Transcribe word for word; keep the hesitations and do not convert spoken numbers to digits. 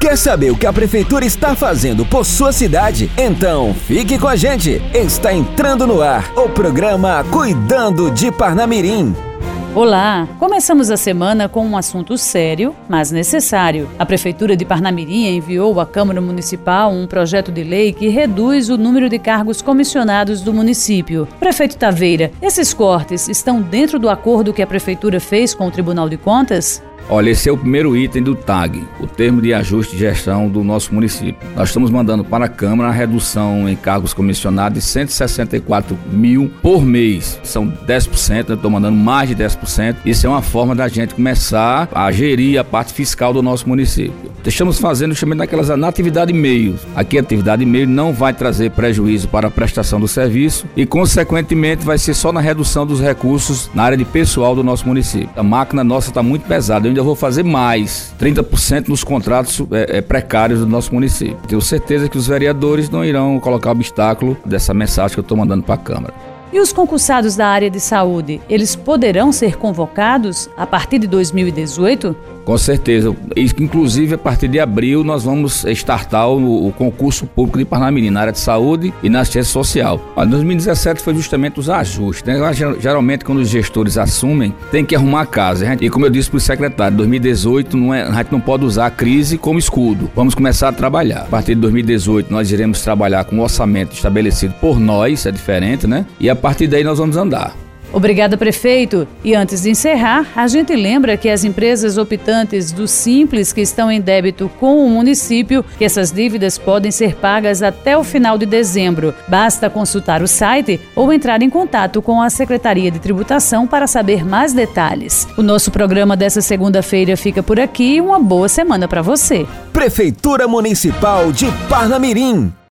Quer saber o que a Prefeitura está fazendo por sua cidade? Então fique com a gente. Está entrando no ar o programa Cuidando de Parnamirim. Olá! Começamos a semana com um assunto sério, mas necessário. A Prefeitura de Parnamirim enviou à Câmara Municipal um projeto de lei que reduz o número de cargos comissionados do município. Prefeito Taveira, esses cortes estão dentro do acordo que a Prefeitura fez com o Tribunal de Contas? Olha, esse é o primeiro item do T A G, o Termo de Ajuste de Gestão do nosso município. Nós estamos mandando para a Câmara a redução em cargos comissionados de cento e sessenta e quatro mil por mês. São dez por cento, eu estou mandando mais de dez por cento. Isso é uma forma da gente começar a gerir a parte fiscal do nosso município. Estamos fazendo o chamado daquelas na atividade e-mail. Aqui a atividade e-mail não vai trazer prejuízo para a prestação do serviço e, consequentemente, vai ser só na redução dos recursos na área de pessoal do nosso município. A máquina nossa está muito pesada. Eu ainda vou fazer mais, trinta por cento nos contratos é, é, precários do nosso município. Tenho certeza que os vereadores não irão colocar obstáculo dessa mensagem que eu estou mandando para a Câmara. E os concursados da área de saúde, eles poderão ser convocados a partir de dois mil e dezoito? Com certeza, inclusive a partir de abril nós vamos startar o, o concurso público de Parnamirim na área de saúde e na assistência social. Em dois mil e dezessete foi justamente os ajustes, né? Geralmente quando os gestores assumem, tem que arrumar a casa. E como eu disse para o secretário, dois mil e dezoito não é, a gente não pode usar a crise como escudo. Vamos começar a trabalhar. A partir de dois mil e dezoito nós iremos trabalhar com um orçamento estabelecido por nós, é diferente, né? E a partir daí nós vamos andar. Obrigada, prefeito. E antes de encerrar, a gente lembra que as empresas optantes do Simples que estão em débito com o município, que essas dívidas podem ser pagas até o final de dezembro. Basta consultar o site ou entrar em contato com a Secretaria de Tributação para saber mais detalhes. O nosso programa dessa segunda-feira fica por aqui. Uma boa semana para você. Prefeitura Municipal de Parnamirim.